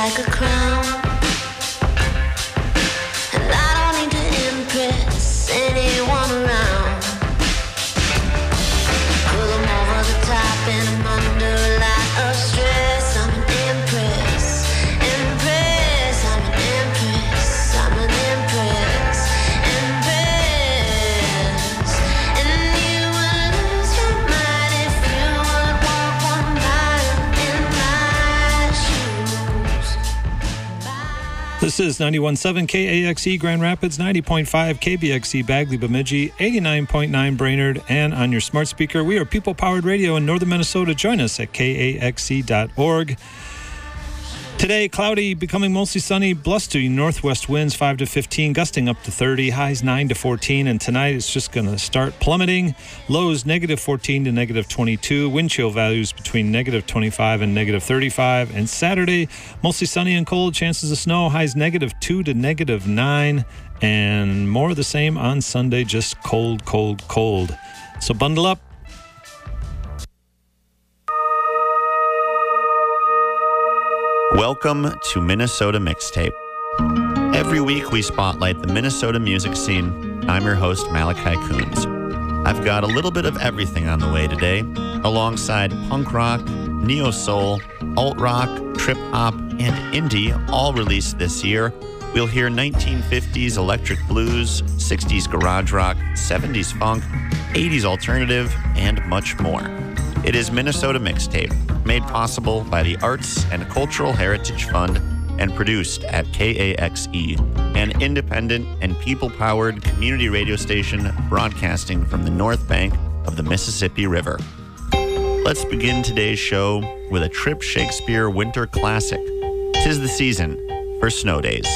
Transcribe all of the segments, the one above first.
like a crown. And I don't need to impress anyone around. Pull them over the top and I'm under a lot of stress. I'm an empress, empress. I'm an empress, I'm an empress, empress. And you would lose your mind if you would walk 1 mile in my shoes. This is 91.7 KAXE Grand Rapids, 90.5 KBXE Bagley Bemidji, 89.9 Brainerd, and on your smart speaker, we are people-powered radio in northern Minnesota. Join us at kaxe.org. Today, cloudy, becoming mostly sunny, blustery northwest winds 5 to 15, gusting up to 30, highs 9 to 14, and tonight it's just going to start plummeting. Lows negative 14 to negative 22, wind chill values between negative 25 and negative 35, and Saturday, mostly sunny and cold, chances of snow, highs negative 2 to negative 9, and more of the same on Sunday, just cold, cold, cold. So bundle up. Welcome to Minnesota Mixtape. Every week we spotlight the Minnesota music scene. I'm your host, Malachi Coons. I've got a little bit of everything on the way today, alongside punk rock, neo-soul, alt-rock, trip-hop, and indie, all released this year. We'll hear 1950s electric blues, 60s garage rock, 70s funk, 80s alternative, and much more. It is Minnesota Mixtape, made possible by the Arts and Cultural Heritage Fund and produced at KAXE, an independent and people-powered community radio station broadcasting from the North Bank of the Mississippi River. Let's begin today's show with a Trip Shakespeare winter classic. 'Tis the season for snow days.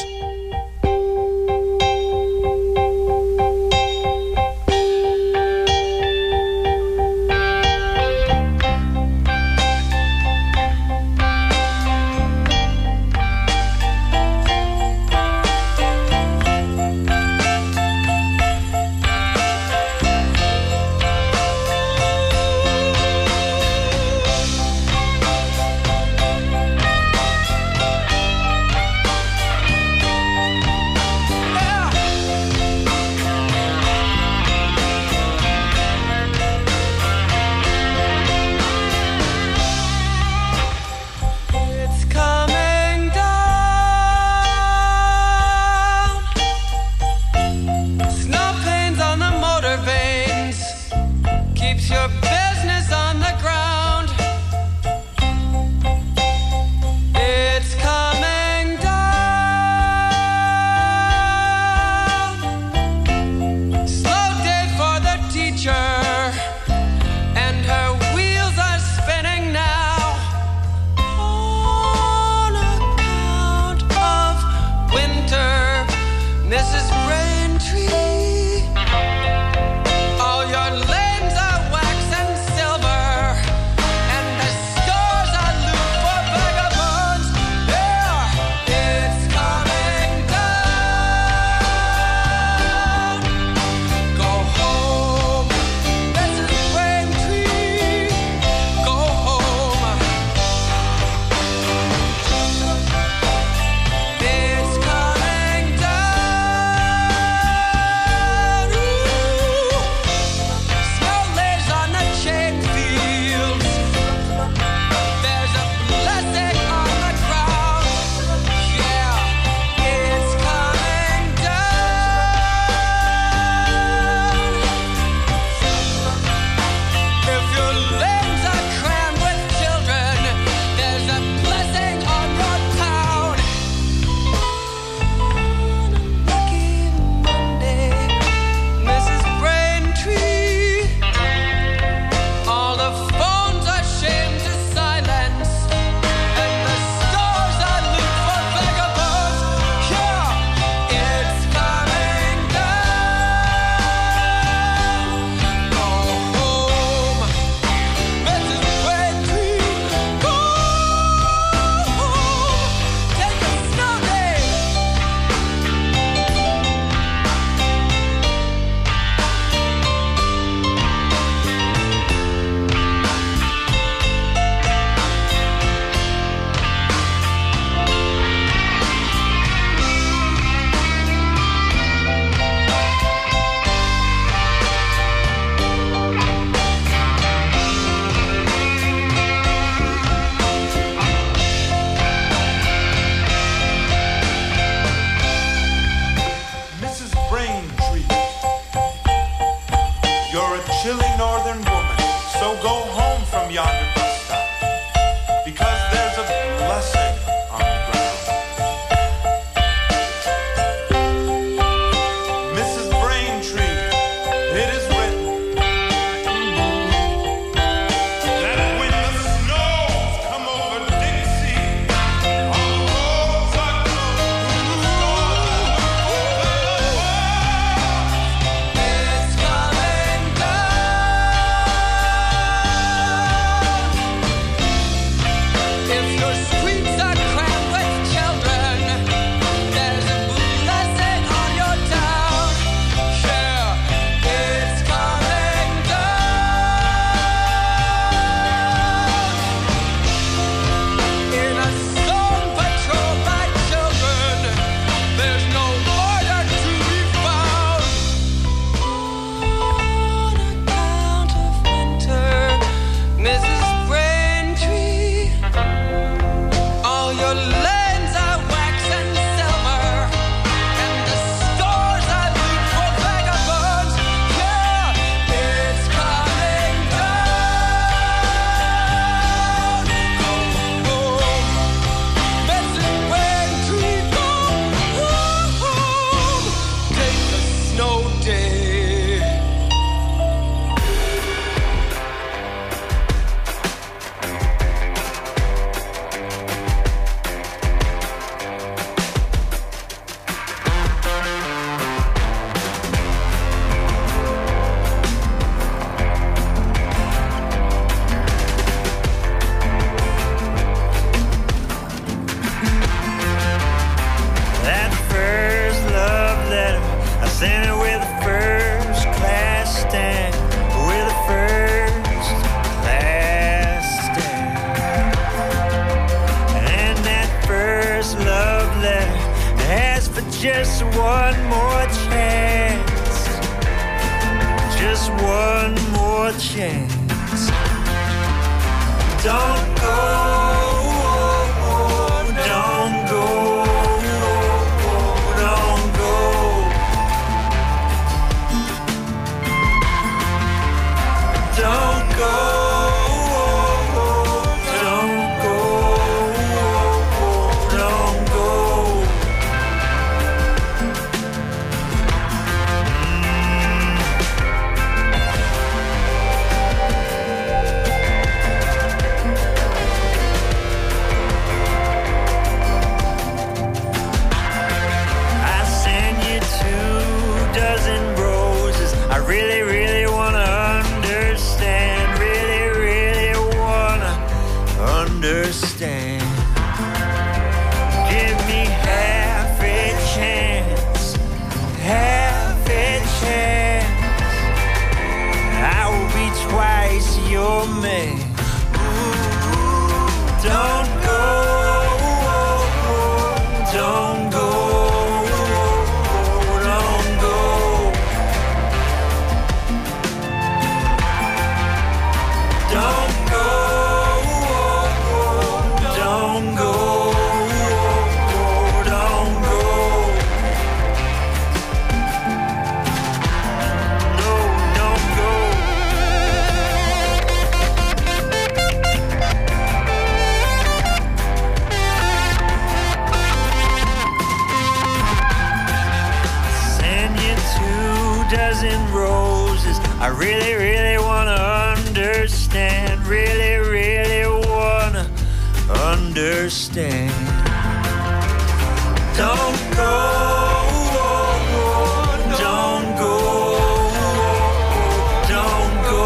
So go home from yonder bus stop, because there's a blessing on the ground. Mrs. Braintree, it is written that when the snows come over Dixie, all the roads are closed, the stores It's coming down. If your streets are crammed with children, there's a blessing on your town. Yeah, it's coming down. In a song patrolled by children, there's no order to be found. On account of winter, Mrs. Braintree, all your lanes are wax and silver, and the stores are loot for vagabonds. Yeah, it's coming down. Go home, Mrs. Braintree, go home. Take a snow day. That first love letter, I sent it with a first class stamp, with a first class stamp. And that first love letter asked for just one more chance, just one more chance. Don't go, don't go. Don't go. Don't go. Don't go. Don't go. I send you 2 dozen roses. I really, really wanna understand. Really, really wanna understand. Give me half a chance, half a chance. I will be twice your man. Don't go, don't go, don't go. Don't go, don't go, don't go. No, don't go. Send you 2 dozen roses. I really, really wanna understand. Really, really wanna understand. Don't go, don't go, don't go.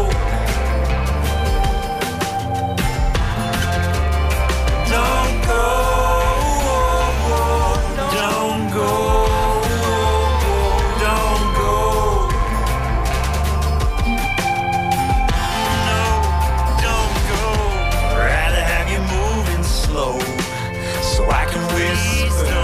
Don't go, don't go, don't go. No, don't go. Rather have you moving slow, so I can whisper.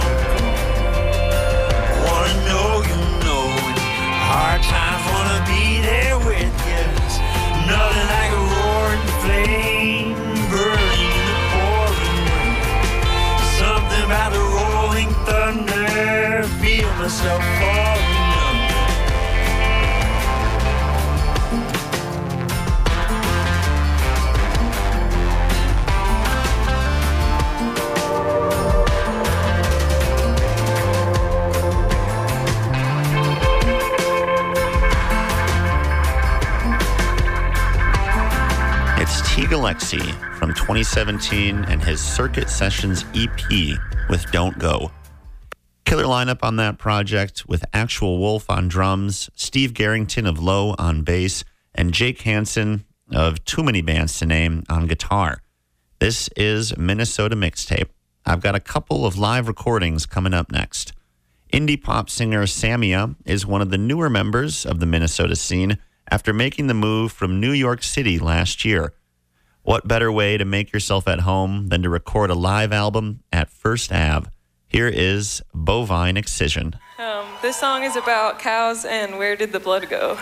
Wanna know you know it. Hard times wanna be there with you. It's nothing like a roaring flame burning in the pouring rain. Something about the rolling thunder. Feel myself falling under. Alexi from 2017 and his Circuit Sessions EP with Don't Go. Killer lineup on that project with Actual Wolf on drums, Steve Garrington of Low on bass, and Jake Hansen of Too Many Bands to Name on guitar. This is Minnesota Mixtape. I've got a couple of live recordings coming up next. Indie pop singer Samia is one of the newer members of the Minnesota scene after making the move from New York City last year. What better way to make yourself at home than to record a live album at First Ave? Here is Bovine Excision. This song is about cows and where did the blood go?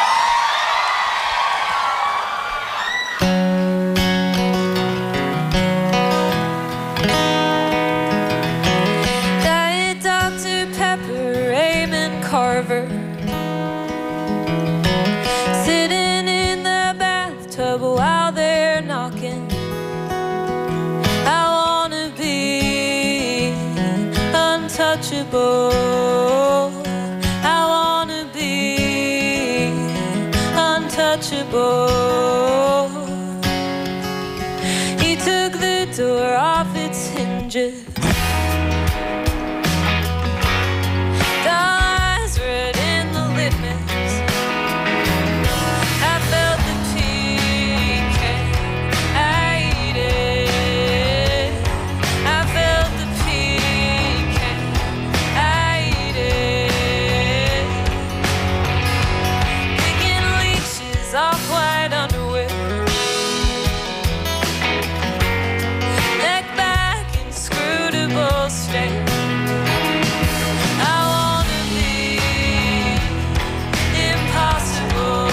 Diet Dr. Pepper, Raymond Carver, sitting in the bathtub while they're knocking. I wanna be untouchable. I wanna be untouchable. He took the door off its hinges. Eyes red in the litmus. I felt the pecan. I ate it. I felt the pecan. I ate it. Picking leeches off white underwear. Neck back, inscrutable state. I wanna be impossible.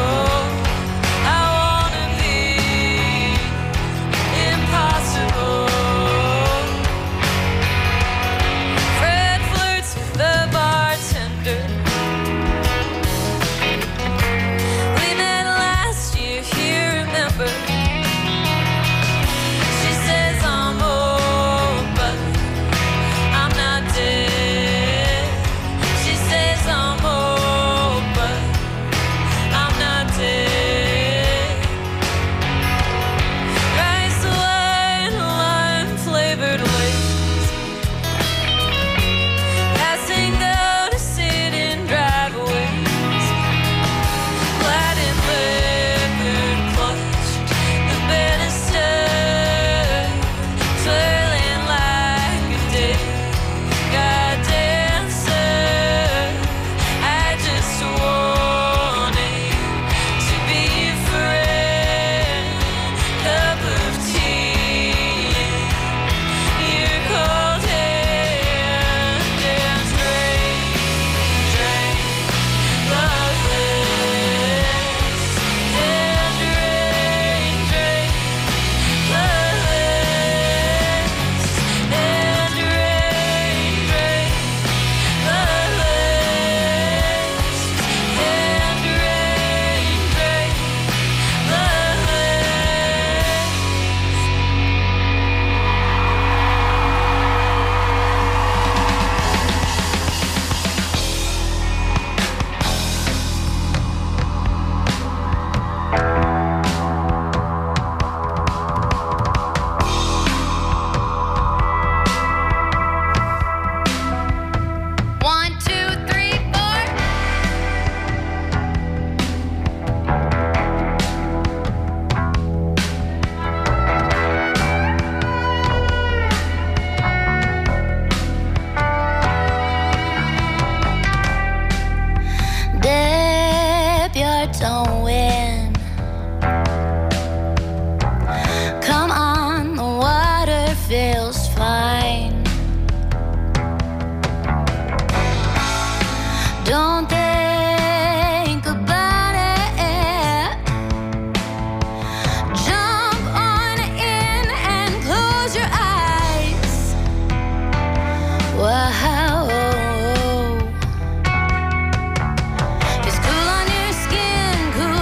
I wanna be impossible. Fred flirts with the bartender. We met last year, you remember. She says I'm old, but I'm not dead. She says I'm old, but I'm not dead. Rice wine, lime flavored lace. Passing out sit in driveways. Latin leopard clutched the banister, twirling like a dead god dancer. I just wanted to be a friend, cup of tea, your cold hand, and drain, loveless, and drain, loveless, and drain, loveless, and drain, One, two, three, four. Dip your toe in. Come on, the water feels fine. Don't think about it. Jump on in and close your eyes. Wow. It's cool on your skin, cool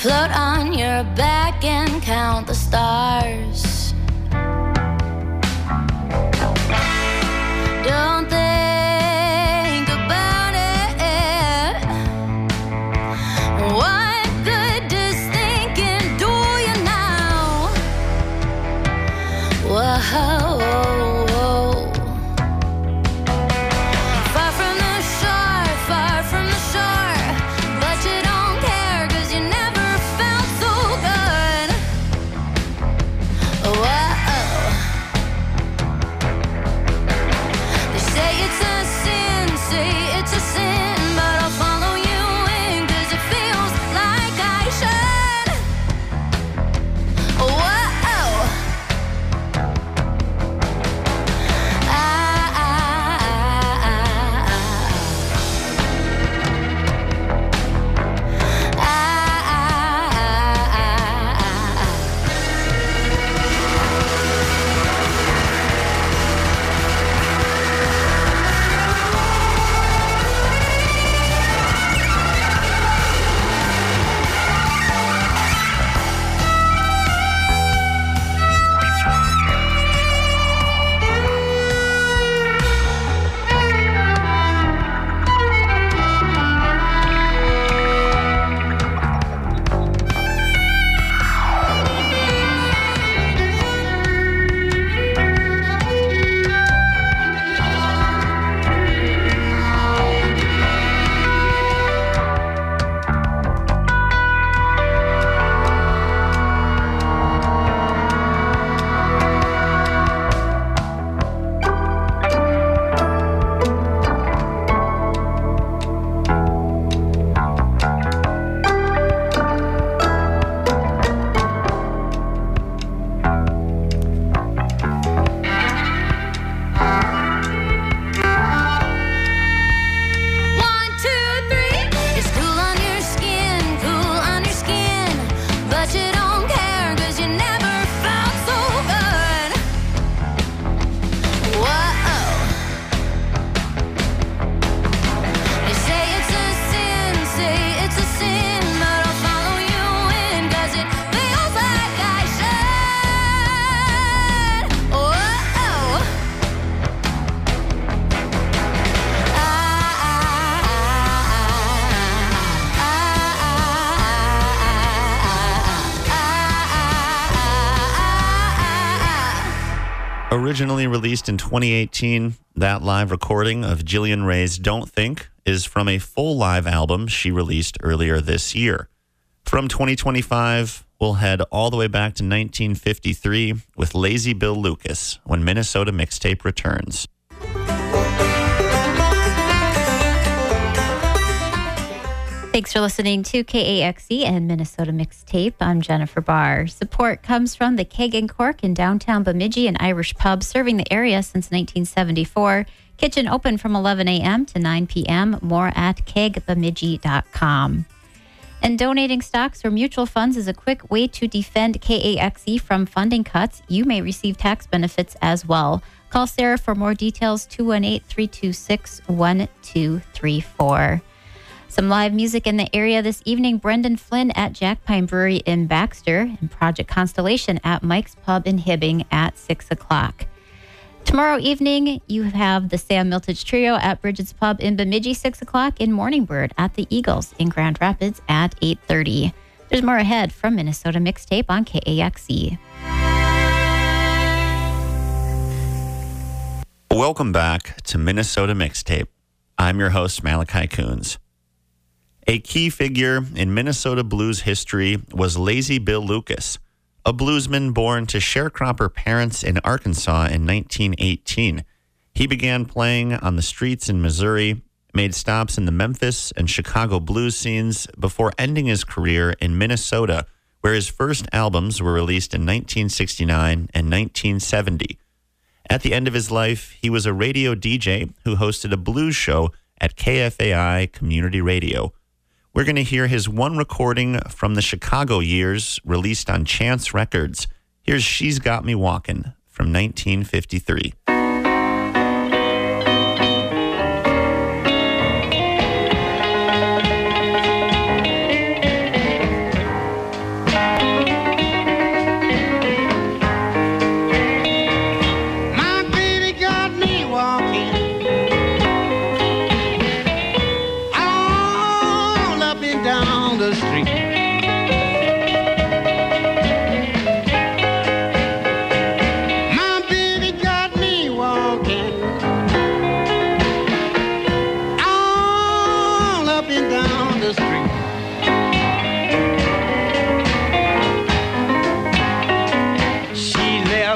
Float on your back and count the stars. Don't think about it. What good does thinking do you now? Whoa. Far from the shore, but you don't care 'cause you never felt so good. Whoa. They say it's a sin, but I'll follow you in 'cause it feels like I should. Whoa. Originally released in 2018, that live recording of Jillian Ray's Don't Think is from a full live album she released earlier this year. From 2025, we'll head all the way back to 1953 with Lazy Bill Lucas when Minnesota Mixtape returns. Thanks for listening to KAXE and Minnesota Mixtape. I'm Jennifer Barr. Support comes from the Keg and Cork in downtown Bemidji, an Irish pub serving the area since 1974. Kitchen open from 11 a.m. to 9 p.m. More at kegbemidji.com. And donating stocks or mutual funds is a quick way to defend KAXE from funding cuts. You may receive tax benefits as well. Call Sarah for more details, 218-326-1234. Some live music in the area this evening. Brendan Flynn at Jack Pine Brewery in Baxter and Project Constellation at Mike's Pub in Hibbing at 6 o'clock. Tomorrow evening, you have the Sam Miltage Trio at Bridget's Pub in Bemidji, 6 o'clock, in Morning Bird at the Eagles in Grand Rapids at 8:30. There's more ahead from Minnesota Mixtape on KAXE. Welcome back to Minnesota Mixtape. I'm your host, Malachi Coons. A key figure in Minnesota blues history was Lazy Bill Lucas, a bluesman born to sharecropper parents in Arkansas in 1918. He began playing on the streets in Missouri, made stops in the Memphis and Chicago blues scenes before ending his career in Minnesota, where his first albums were released in 1969 and 1970. At the end of his life, he was a radio DJ who hosted a blues show at KFAI Community Radio. We're going to hear his one recording from the Chicago years released on Chance Records. Here's She's Got Me Walkin' from 1953.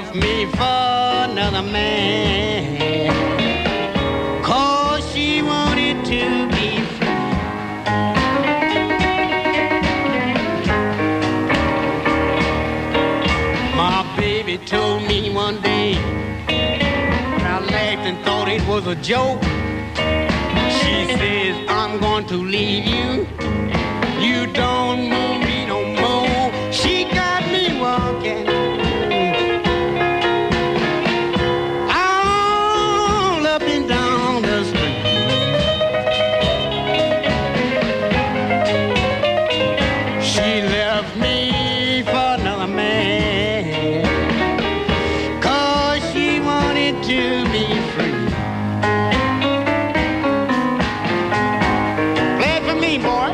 left me for another man, 'cause she wanted to be free. My baby told me one day, I laughed and thought it was a joke. She says, I'm going to leave you. You don't move me no more. She got me walking all up and down the street. She left me for another man, 'cause she wanted to be free. Play it for me, boy.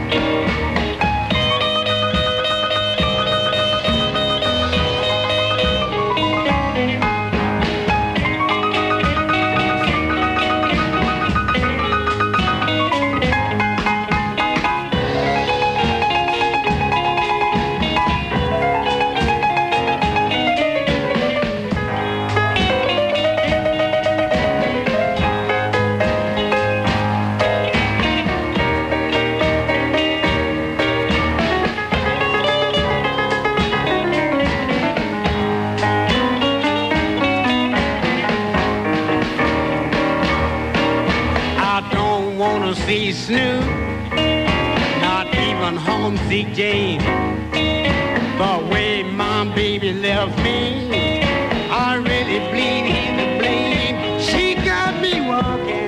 See Snoop, not even homesick Jane. The way my baby left me, I really bleed him to blame. She got me walking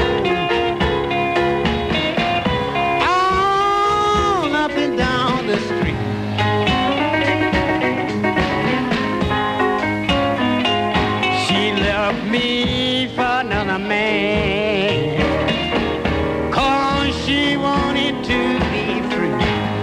all up and down the street. She left me for another man, she wanted to be free.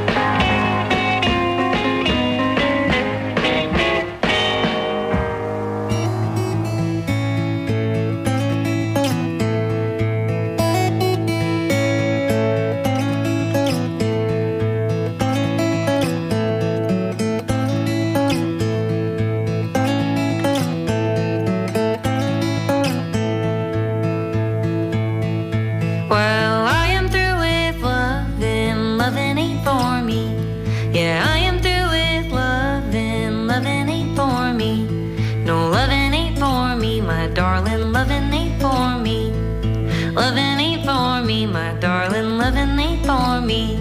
Loving ain't for me, my darling, loving ain't for me.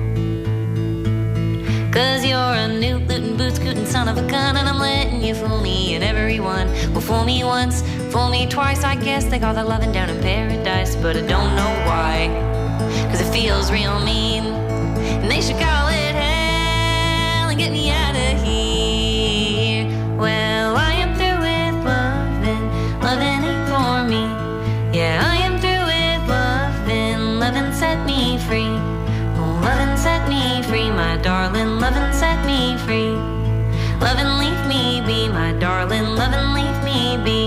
'Cause you're a newt, lootin', boot scootin' son of a gun, and I'm letting you fool me, and everyone will fool me once, fool me twice. I guess they call that loving down in paradise, but I don't know why, 'cause it feels real mean, and they should call it hell and get me out of here. Well, I am through with loving, loving ain't for me. Yeah, I am through with loving, loving set me free. Oh, loving set me free, my darling, loving set me free. Loving leave me be, my darling, loving leave me be.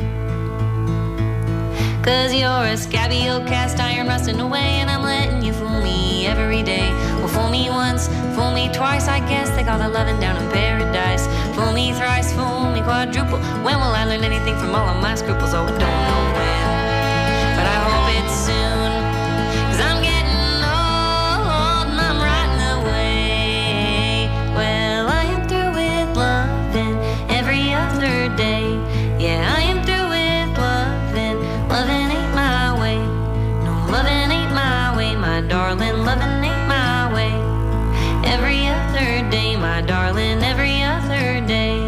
'Cause you're a scabby old cast iron rusting away, and I'm letting you fool me every day. Well, fool me once, fool me twice, I guess they call that loving down in paradise. Fool me thrice, fool me quadruple. When will I learn anything from all of my scruples? Oh, I don't know when, but I hope it's soon, 'cause I'm getting old and I'm rotting away. Well, I am through with loving every other day. Yeah, I am through with loving, loving ain't my way. No, loving ain't my way, my darling, loving ain't my way. Every other day, my darling, every other day.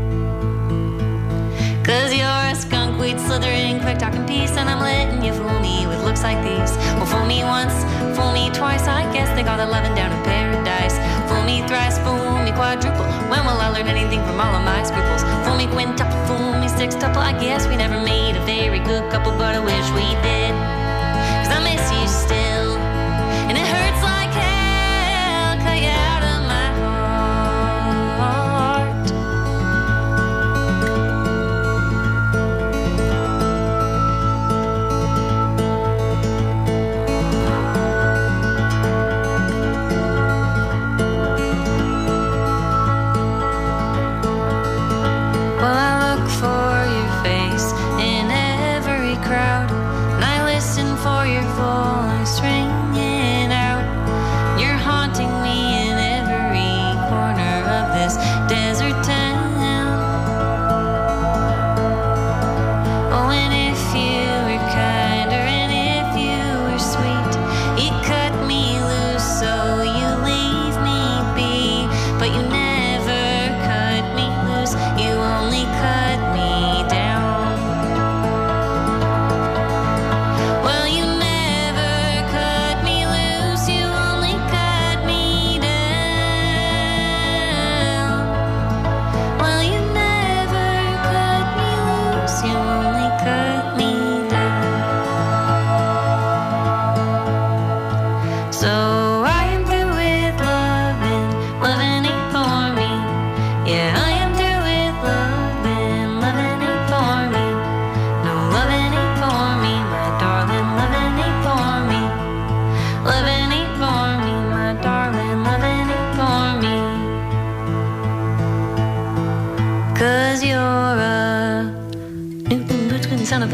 'Cause you're a skunk weed slithering, quick talking piece, and I'm letting you fool me with looks like these. Well, fool me once, fool me twice, I guess they got a loving down in paradise. Fool me thrice, fool me quadruple. When will I learn anything from all of my scruples? Fool me quintuple, fool me sextuple. I guess we never made a very good couple, but I wish we did. 'Cause I miss you still, and it hurts like hell, cut you out of my heart. Well,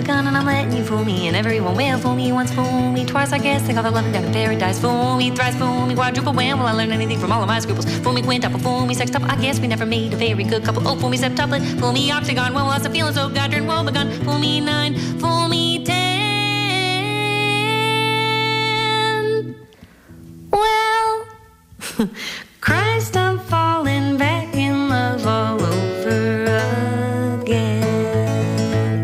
begun, and I'm letting you fool me. And everyone will fool me once, fool me twice. I guess they call the loving down in paradise. Fool me thrice, fool me quadruple wham. Will I learn anything from all of my scruples? Fool me quintuple, fool me sextuple. I guess we never made a very good couple. Oh, fool me septuplet, fool me octagon. Well, lots of feeling so goddamn woe begun. Fool me 9, fool me 10. Well, Christ, I'm falling back in love all over again.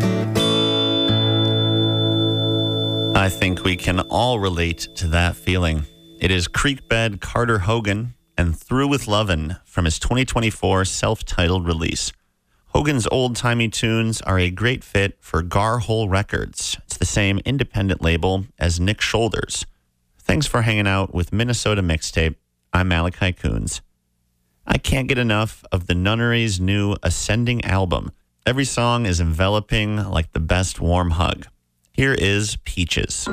I think we can all relate to that feeling. It is Creekbed Carter Hogan and Through with Lovin' from his 2024 self-titled release. Hogan's old-timey tunes are a great fit for Garhole Records. It's the same independent label as Nick Shoulders. Thanks for hanging out with Minnesota Mixtape. I'm Malachi Coons. I can't get enough of the Nunnery's new Ascending album. Every song is enveloping like the best warm hug. Here is Peaches.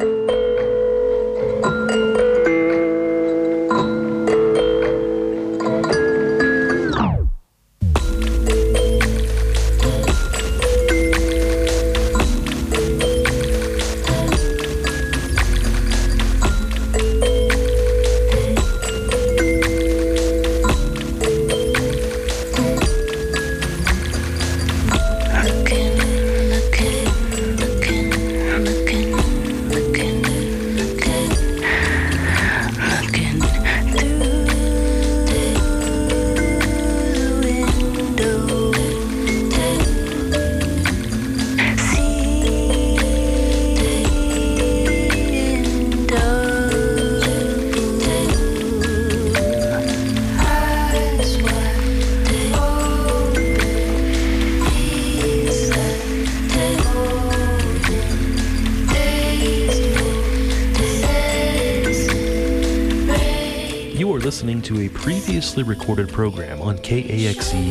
Listening to a previously recorded program on KAXE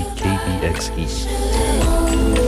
KBXE.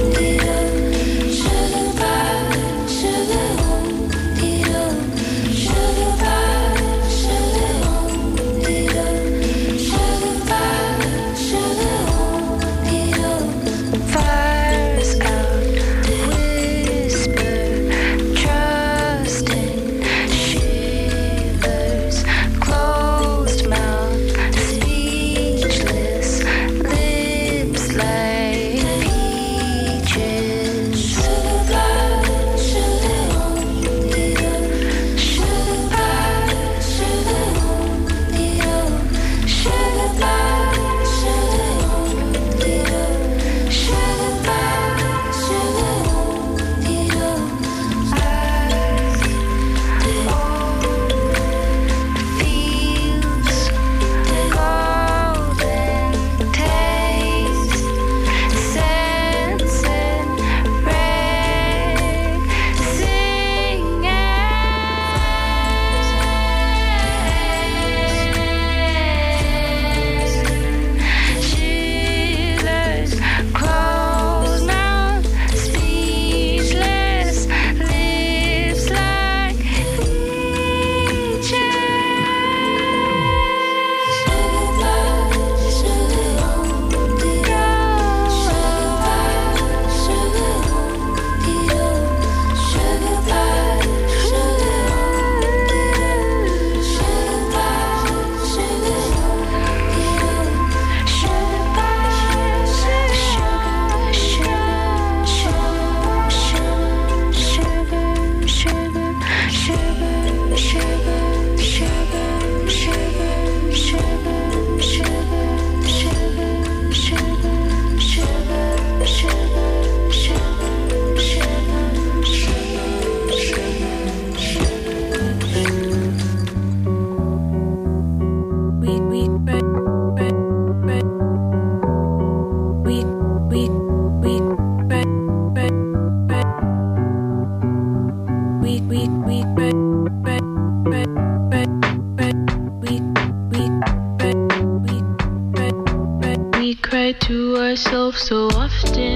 To ourselves so often,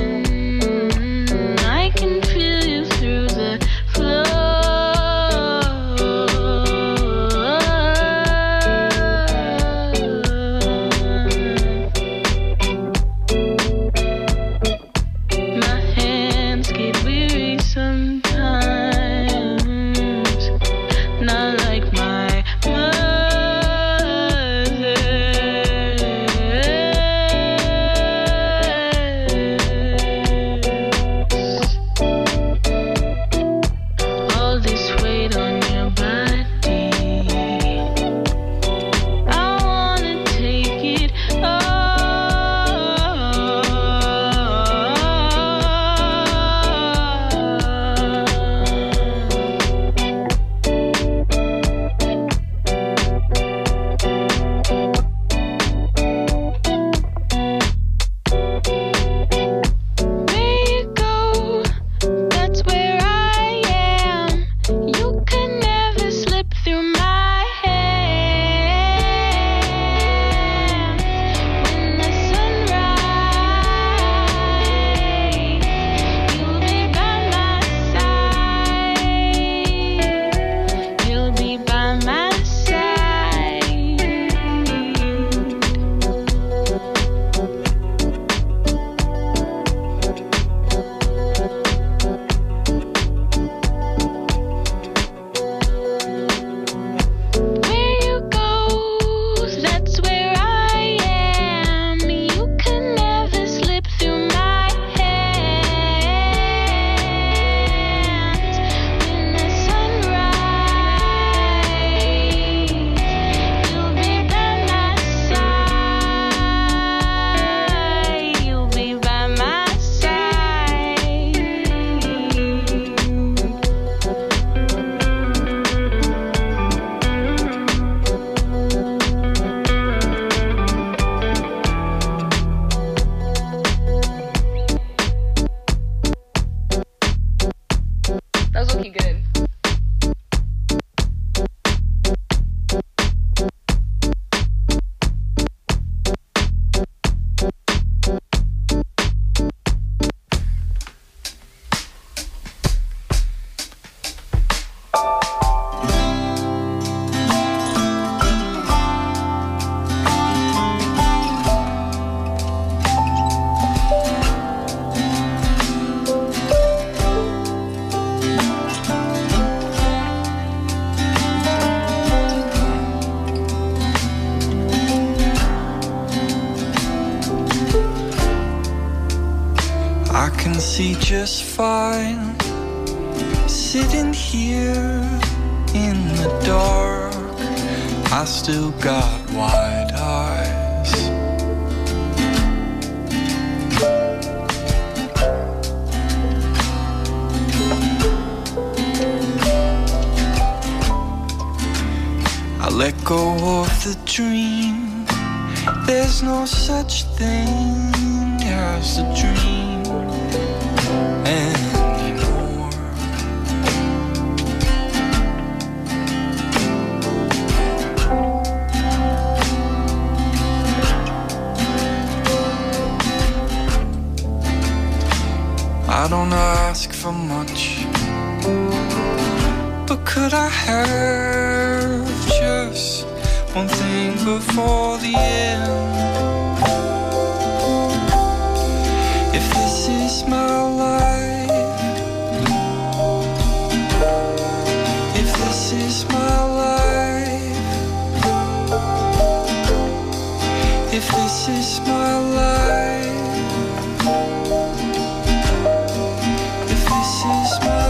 I can feel you through the floor. My hands get weary. can see just fine, sitting here in the dark. I still got wide eyes. I let go of the dream. There's no such thing as a dream anymore. I don't ask for much, but could I have just one thing before the end? If this is my life, if this is my life, if this is my life, if this is my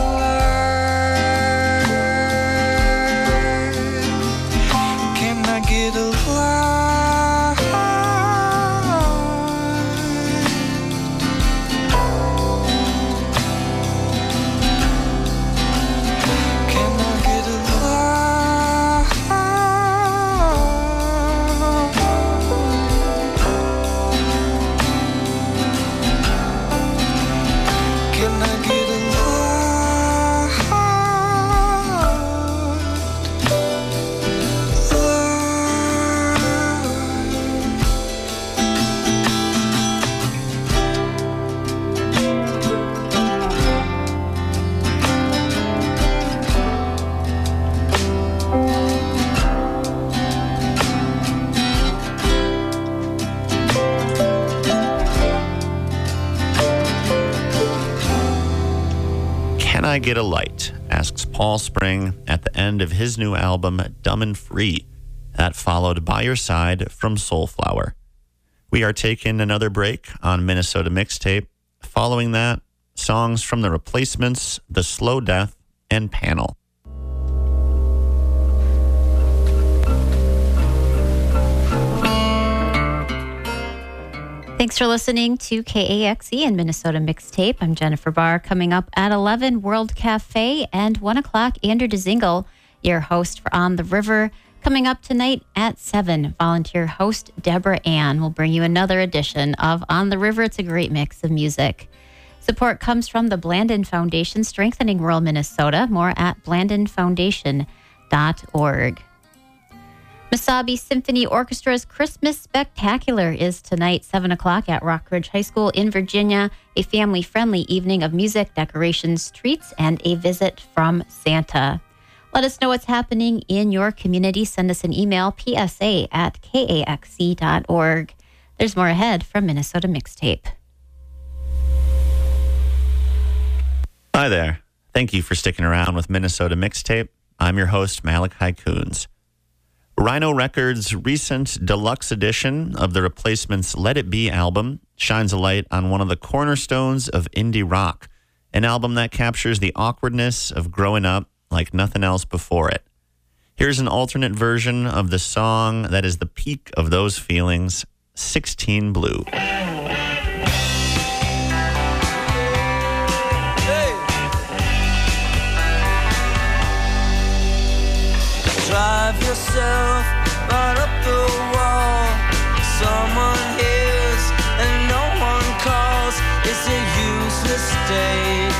life, can I get a light? Can I get a light? Can I get a Can I Get a Light? Asks Paul Spring at the end of his new album, Dumb and Free. That followed By Your Side from Soulflower. We are taking another break on Minnesota Mixtape. Following that, songs from The Replacements, The Slow Death, and Panel. Thanks for listening to KAXE and Minnesota Mixtape. I'm Jennifer Barr. Coming up at 11, World Cafe, and 1 o'clock, Andrew DeZingle, your host for On the River. Coming up tonight at 7, volunteer host Deborah Ann will bring you another edition of On the River. It's a great mix of music. Support comes from the Blandin Foundation, strengthening rural Minnesota. More at blandinfoundation.org. Mesabi Symphony Orchestra's Christmas Spectacular is tonight, 7 o'clock at Rockridge High School in Virginia. A family-friendly evening of music, decorations, treats, and a visit from Santa. Let us know what's happening in your community. Send us an email, psa@kaxe.org. There's more ahead from Minnesota Mixtape. Hi there. Thank you for sticking around with Minnesota Mixtape. I'm your host, Malachi Coons. Rhino Records' recent deluxe edition of The Replacements' Let It Be album shines a light on one of the cornerstones of indie rock, an album that captures the awkwardness of growing up like nothing else before it. Here's an alternate version of the song that is the peak of those feelings, 16 Blue. Drive yourself right up the wall. Someone hears and no one calls. It's a useless state.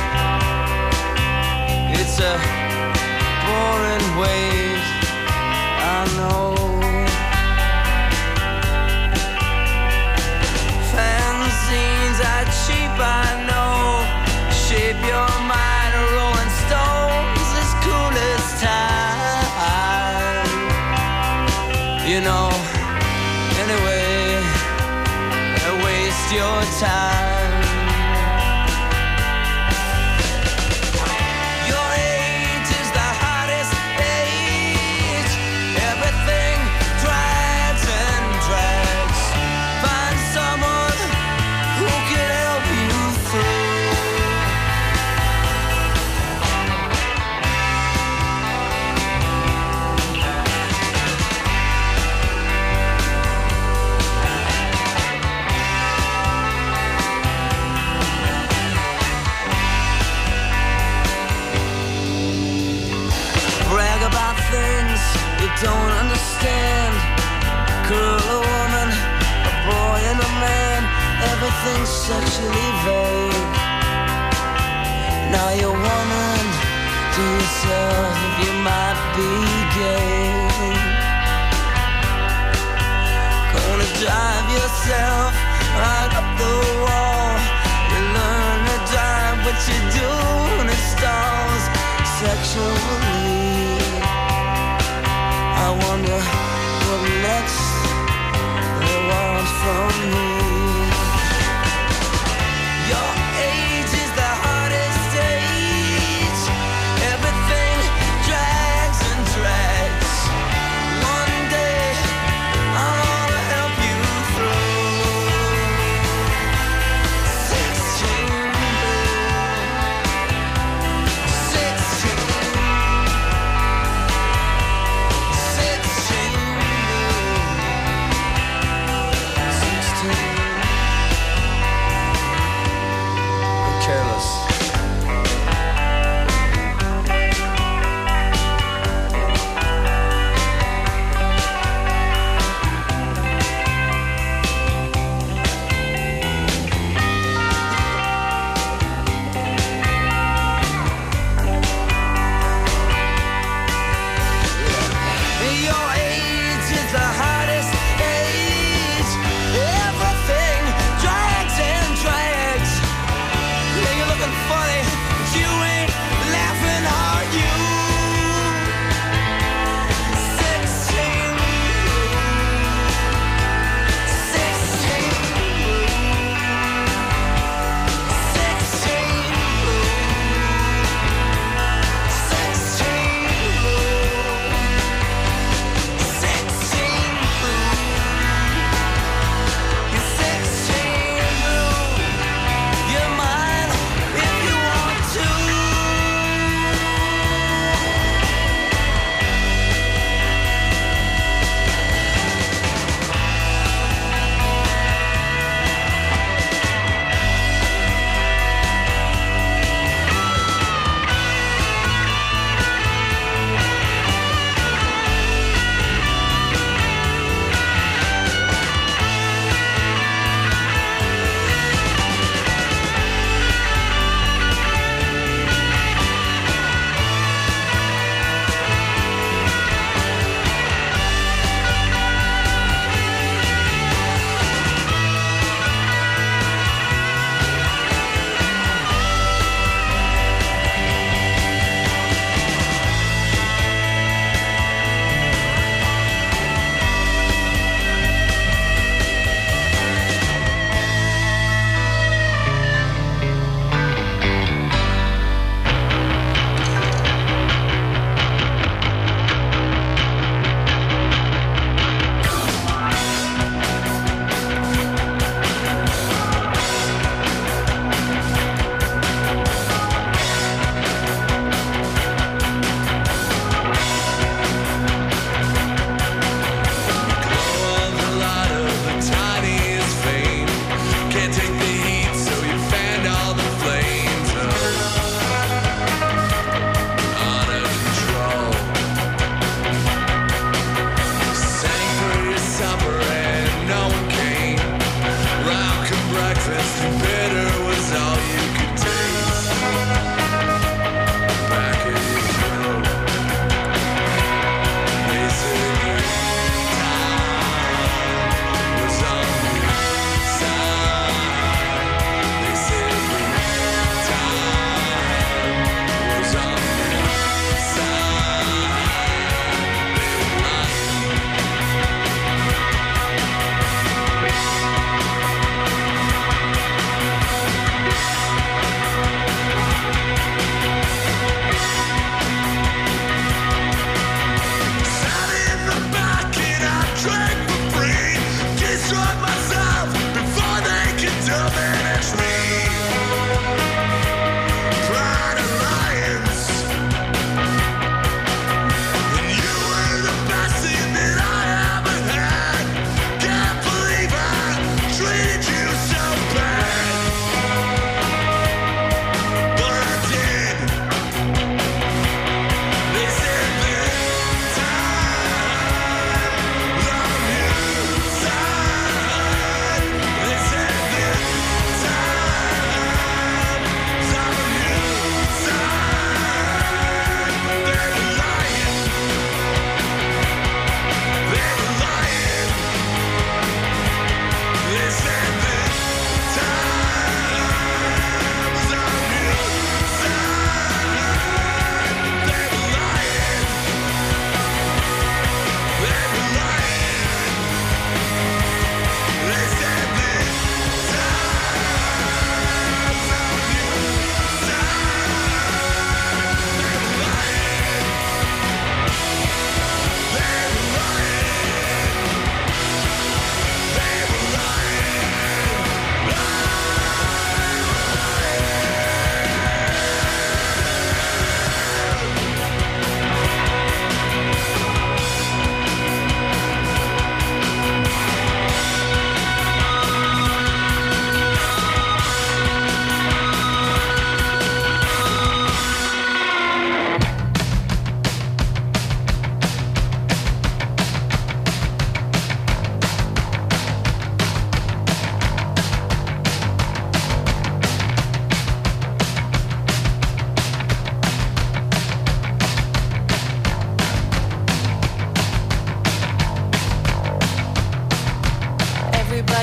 It's a boring wait. I know. Fanzines are cheap, I know. Shape your mind, Rolling Stones as cool as time. You know, anyway, waste your time. Your age is the hottest age. Everything drags and drags. Find someone who can help you through. something sexually vague. Now you're wondering to yourself if you might be gay. Gonna drive yourself right up the wall. You learn to drive, but you do when it stalls sexually. I wonder what next they want from me. Your age is the hardest age. Everything drags and drags. One day I'm gonna help you through. 16, 16, careless. Your age is the hardest age. Everything drags and drags. Yeah, you're looking funny, but you ain't laughing, are you? 16, 16, 16, you're mine if you want to.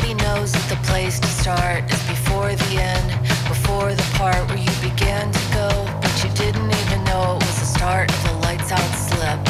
Everybody knows that the place to start is before the end, before the part where you began to go, but you didn't even know it was the start of the lights out slip.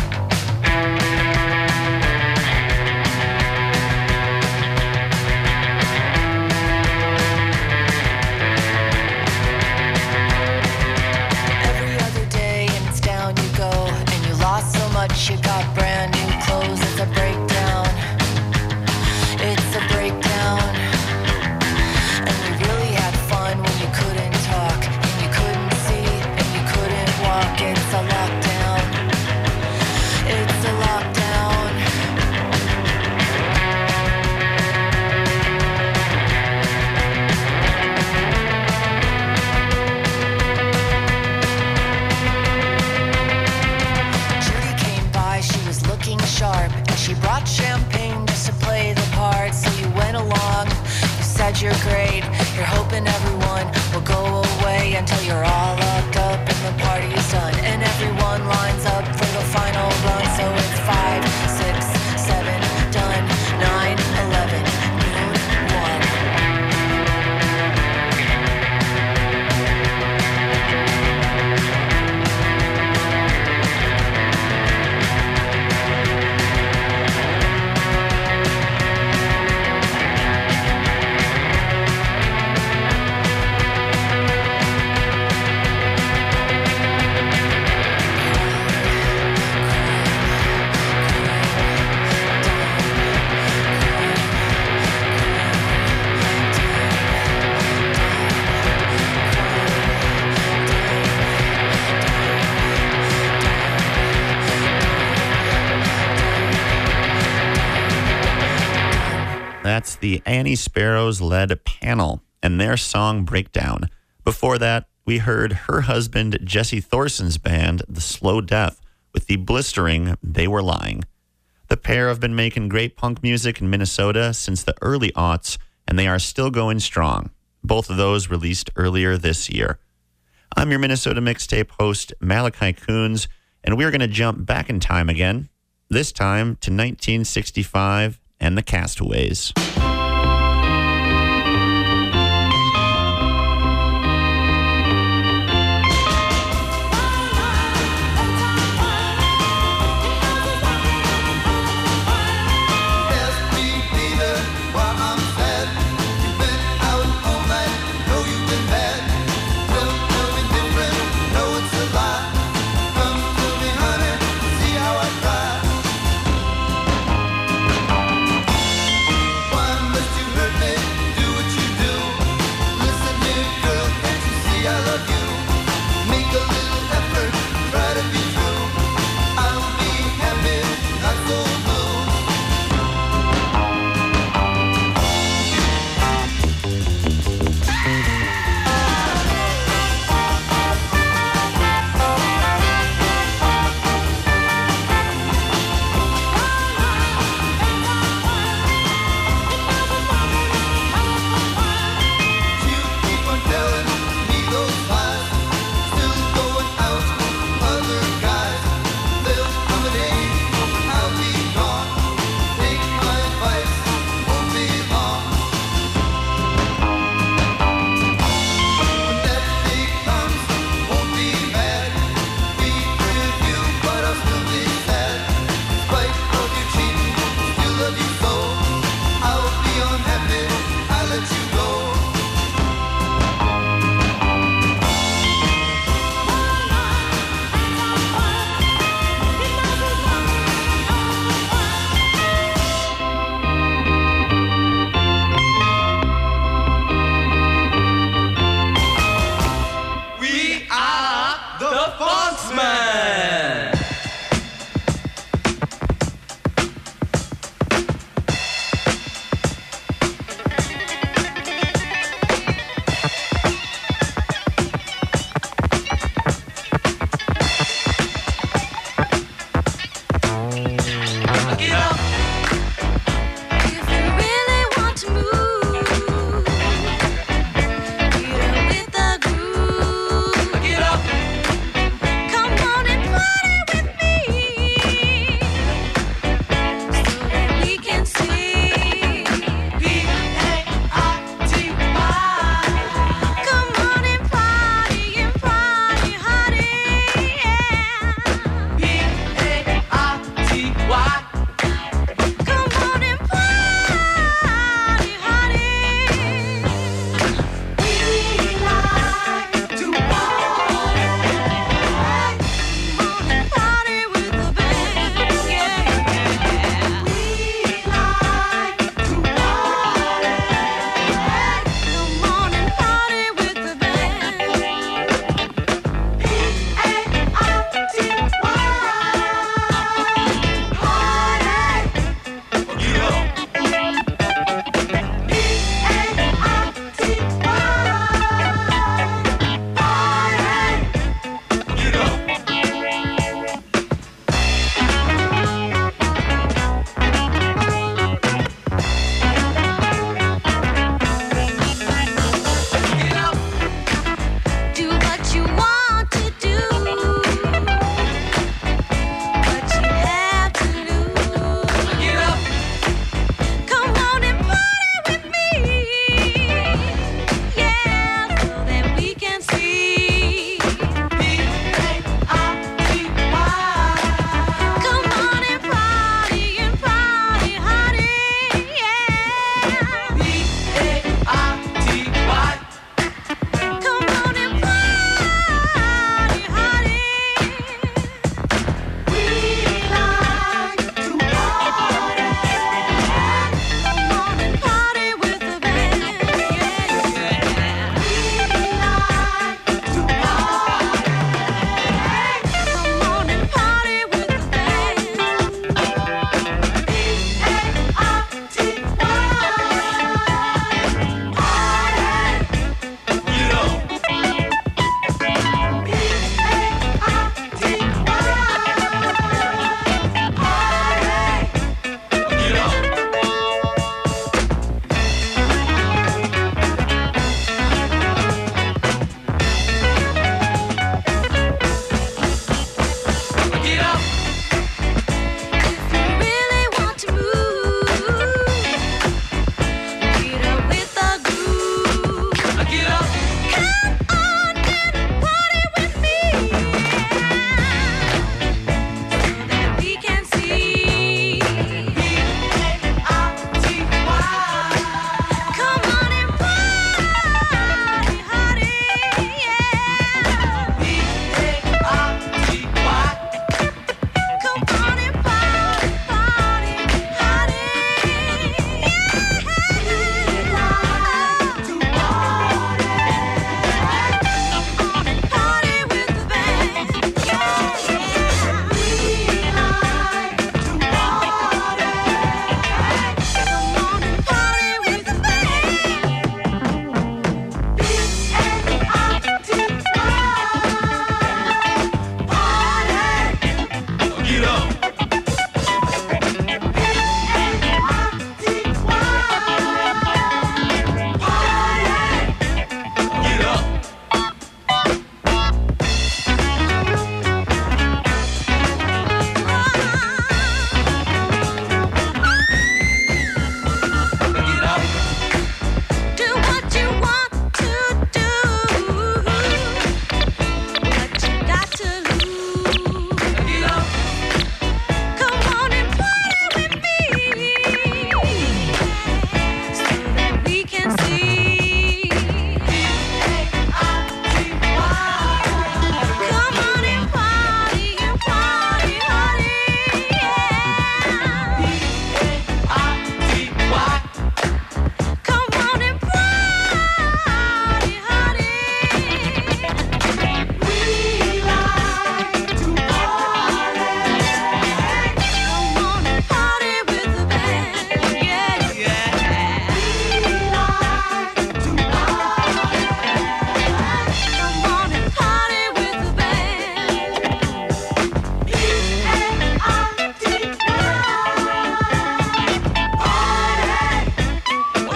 Every other day and it's down you go, and you lost so much you got brand new clothes. It's a breakdown. It's a breakdown. And we really had fun when you couldn't talk, and you couldn't see, and you couldn't walk. It's a lockdown. It's a lockdown. Judy came by, she was looking sharp, and she brought champagne just to play the part. So you went along, you said you're great, you're hoping everyone will go away until you're all locked up and the party's done, and everyone lines up for the final run. So it's 5, 6, 7, done, 9, 11, noon, 1. That's the Annie Sparrows led Panel and their song Breakdown. Before that, we heard her husband Jesse Thorson's band, The Slow Death, with the blistering They Were Lying. The pair have been making great punk music in Minnesota since the early aughts, and they are still going strong. Both of those released earlier this year. I'm your Minnesota Mixtape host, Malachi Coons, and we're going to jump back in time again, this time to 1965 and the Castaways. One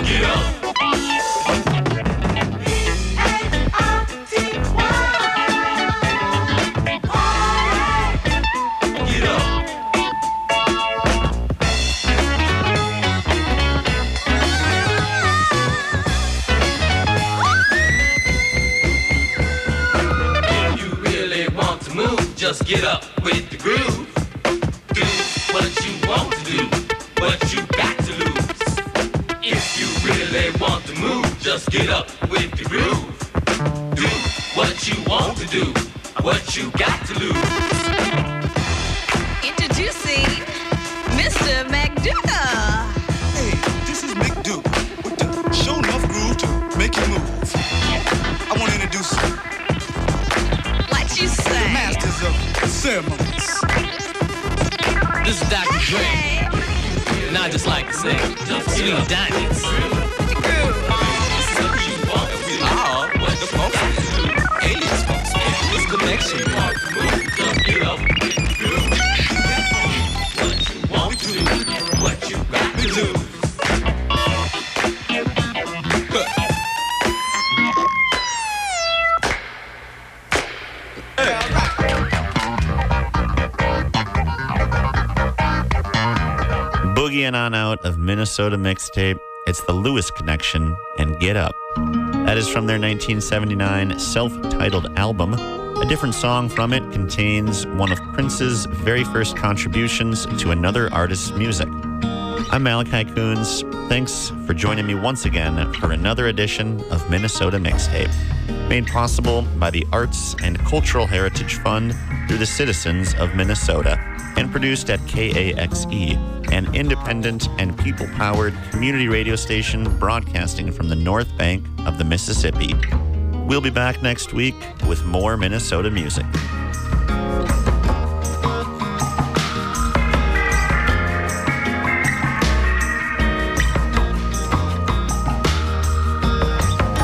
Get up. Just get up with the groove. Do what you want to do, what you got to lose. If you really want to move, just get up with the groove. Do what you want to do, what you got to lose. Introducing Mr. McDougal. Hey, this is McDougal with the show enough groove to make you move. I want to introduce you. What you say? The masters of ceremonies. This is Dr. Dre. And I just like to say, Swing Diamonds. Oh, what the folks? Aliens folks. This connection. Get up. What you want to do, what you got to do. Boogieing on out of Minnesota Mixtape, it's the Lewis Connection and Get Up. That is from their 1979 self-titled album. A different song from it contains one of Prince's very first contributions to another artist's music. I'm Malachi Coons. Thanks for joining me once again for another edition of Minnesota Mixtape, made possible by the Arts and Cultural Heritage Fund through the citizens of Minnesota, and produced at KAXE, an independent and people-powered community radio station broadcasting from the North Bank of the Mississippi. We'll be back next week with more Minnesota music.